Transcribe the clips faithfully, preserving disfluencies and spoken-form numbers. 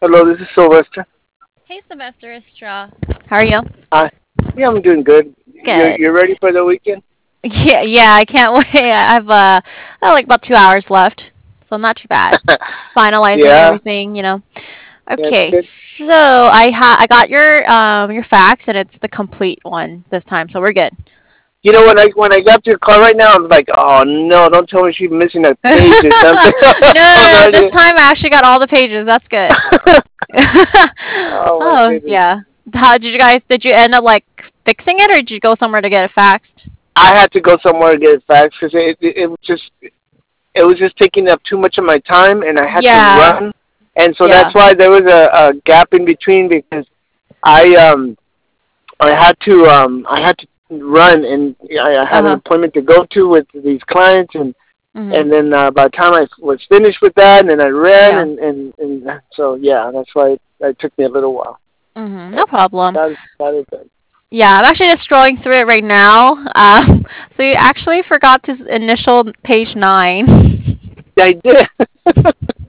Hello, this is Sylvester. Hey, Sylvester, it's Straw. How are you? Hi. Yeah, I'm doing good. You're Good. you're ready for the weekend? Yeah, yeah, I can't wait. I've uh, I have like about two hours left, so not too bad. Finalizing Yeah, everything, you know. that's Okay, good. so I ha I got your um your fax, and it's the complete one this time, so we're good. You know when I when I got to your car right now, I'm like, oh no, don't tell me she's missing a page or something. No, no, Oh no. no, This dude. time I actually got all the pages. That's good. Oh my Oh goodness. yeah. How did you guys? Did you end up like fixing it, or did you go somewhere to get it faxed? I had to go somewhere to get it faxed because it, it it was just it was just taking up too much of my time, and I had to Yeah, run, and so that's yeah. why there was a, a gap in between because I um I had to um I had to run and I, I Uh had an huh. appointment to go to with these clients and Mhm. and then uh, by the time I was finished with that and then I ran Yeah. and and and so yeah that's why it, it took me a little while Mhm. No but problem. that that is it. Yeah, I'm actually just scrolling through it right now. Um, so you actually forgot to s- initial page nine. Yeah, I did.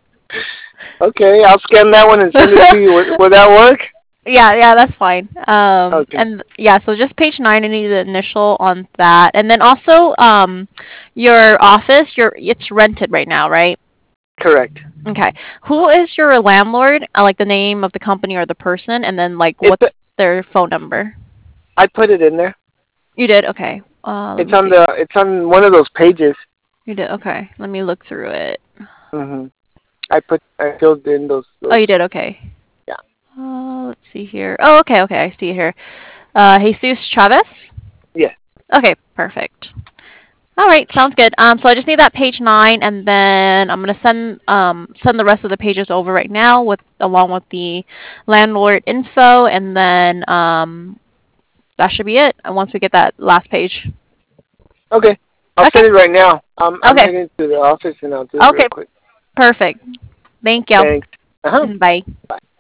Okay, I'll scan that one and send it to you. Will, will that work? Yeah, yeah, that's fine. Um, Okay, and yeah, so just page nine, I need the initial on that, and then also, um, your office, your it's rented right now, right? correct. Okay. Who is your landlord? Uh, like the name of the company or the person, and then like It's what's their phone number? I put it in there. You did? Okay. Uh, let It's me on see. the it's on one of those pages. You did? Okay. Let me look through it. Mhm. I put I filled in those Oh, those you did? Okay. yeah. Uh, let's see here. Oh, okay, okay, I see it here. Uh, Jesus Chavez? Yes. Okay, perfect. All right, sounds good. Um, so I just need that page nine, and then I'm gonna send um send the rest of the pages over right now with along with the landlord info, and then um that should be it. And once we get that last page. Okay. I'll Okay. send it right now. I'm I'm Okay. heading to the office and I'll do it real Okay. quick. Perfect. Thank you. Thanks. Uh huh. Mm, bye. Bye.